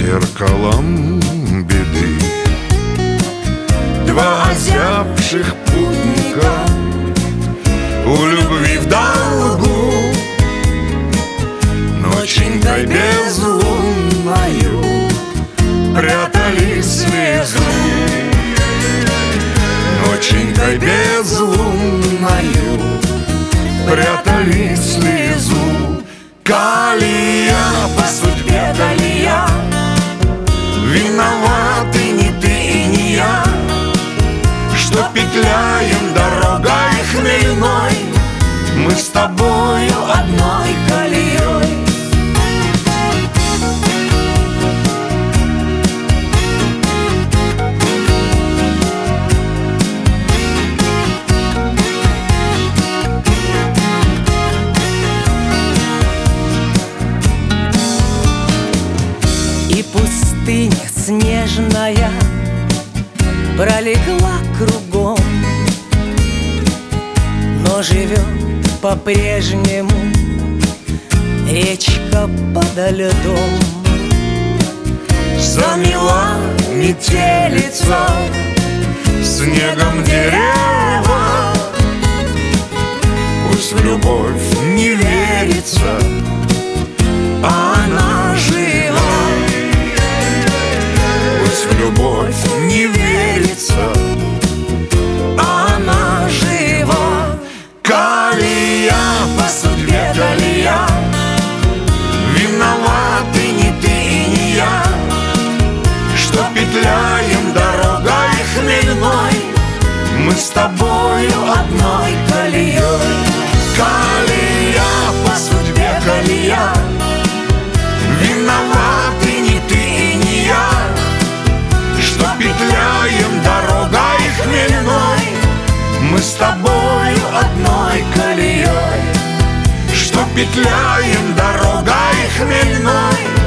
зеркалом беды. Два озябших путника у любви в долгу, ноченькой безлунною прятали слезу. Ноченькой безлунною прятали слезу. Калия, по судьбе Калия, виноваты не ты и не я, что петляем дорогой хмельной, мы с тобою одной колеей. И пустыня снежная пролегла кругом, но живет по-прежнему речка подо льдом. Замела метелица снегом дерева, пусть в любовь не верится, а она жива. Пусть в любовь не верится, а она жива. Калия, по судьбе Калия, виноваты не ты и не я, что петляем дорогой хмельной, мы с тобою одной колеей. Калия, по судьбе Калия, виноваты не ты и не я, что петляем дорогой хмельной, мы с тобою одной колеей. Что петляем дорогой хмельной,